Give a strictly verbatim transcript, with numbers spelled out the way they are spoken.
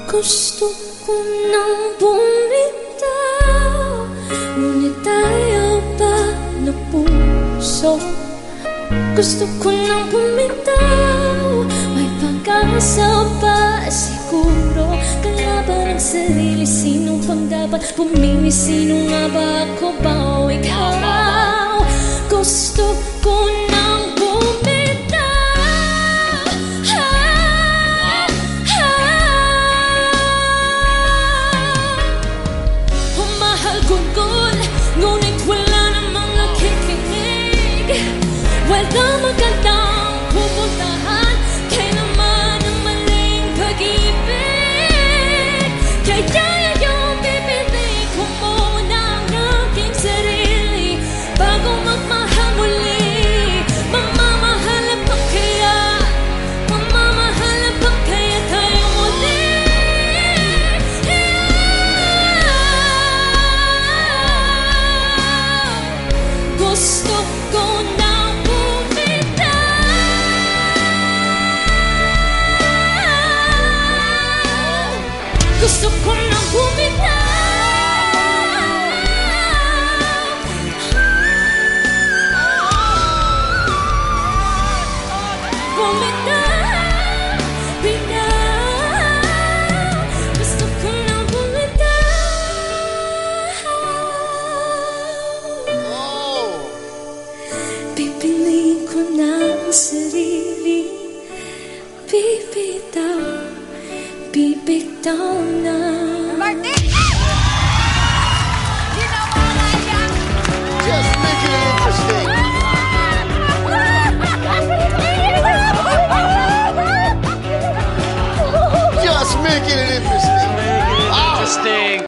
Gusto ko nang bumitaw, ngunit ayaw pa ng puso. Gusto ko nang bumitaw, may pag-asa pa siguro. Kalaban ang sarili, sino pang dapat pumili? Sino nga ba, ako ba o ikaw? Gusto ko nang bumitaw, ah, ah. Humahal-gulgol, ngunit wala namang nakikinig. Wala magandang pupuntahan, kailanman ang maling pag-ibig. Kaya yung bibili ko muna ang aking sarili bago magmahal muli. Mamamahalan pa kaya, mamamahalan pa kaya tayo muli? Gusto ko nang gusto ko nang bumitaw, bumitaw, bitaw. Gusto ko nang bumitaw. Pipiliin ko na ang sarili, bibitaw, bibitaw na. Martin! Ginawa na yan! Just making it interesting. Just making it interesting.